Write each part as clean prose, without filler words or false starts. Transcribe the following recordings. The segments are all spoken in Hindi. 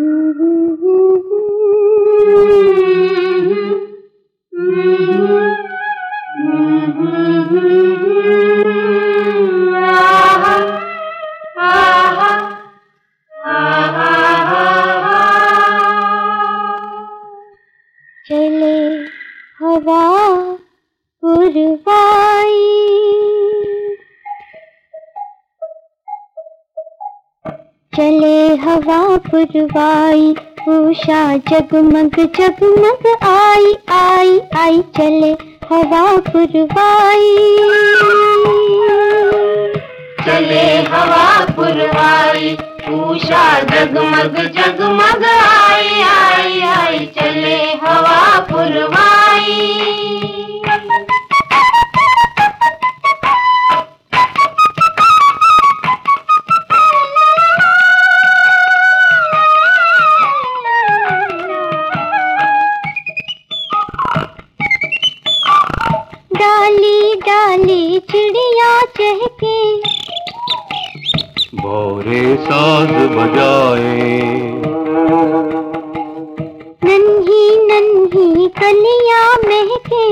चले हवा पुरवाई, चले हवा पुरवाई, उषा जगमग जगमग आई आई आई, चले हवा पुरवाई, चले हवा पुरवाई, उषा जगमग जगमग आई आई आई, चले हवा पुरवाई। डाली डाली चिड़िया चहके, भौरे साज बजाए, नन्ही नन्ही कलियां महके,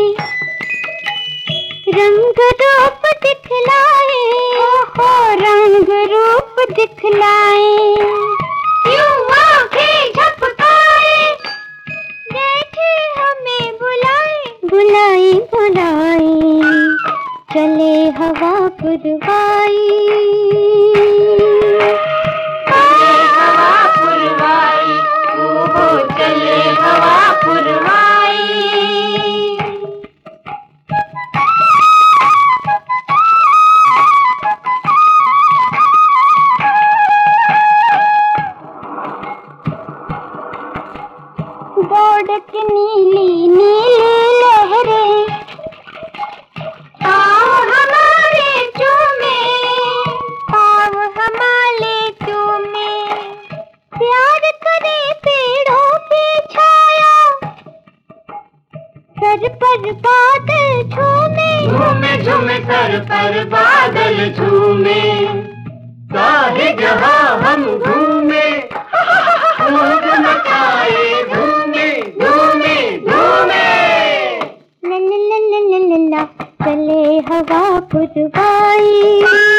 रंग रूप दिखलाए, ओहो रंग रूप दिखलाए, यूं आंखें झपकाए, जैसे हमें बुलाए बुलाए बुलाए, चले हवा पुरवाई, चले हवा पुरवाई, ओहो चले हवा पुरवाई। दौड़त नीली नीली लहरें, पाँव हमारे चूमे, पाँव हमारे चूमे, प्यार करे पेड़ों की छाया, सर पर बादल झूमे, झूमे झूमे सर पर बादल झूमे, सारे जहां हम घूमे, खूब मचाए धूमे धूमे धूमे। ला ला ला ला ला ला, चले हवा पुरवाई।